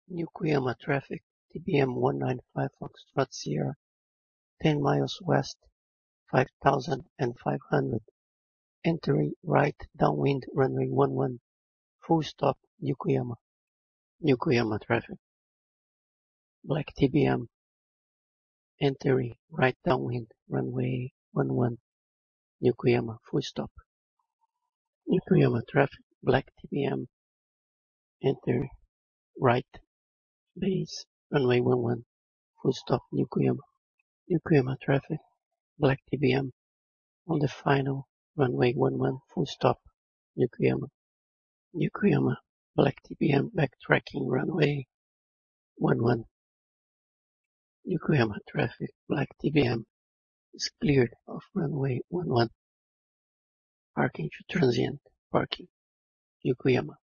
Yokoyama traffic, TBM 195 Foxtrot Sierra, 10 miles west, 5,500. Entering right downwind runway 11, full stop Yokoyama. Yokoyama traffic. Black TBM, entering right downwind runway 11, Yokoyama, full stop. Yokoyama traffic, black TBM, entering right base runway 11, full stop Yokoyama. Yokoyama traffic, black TBM, on the final runway 11, full stop Yokoyama. Yokoyama, black TBM, backtracking runway 11. Yokoyama traffic, black TBM, is cleared of runway 11. Parking to transient parking, Yokoyama.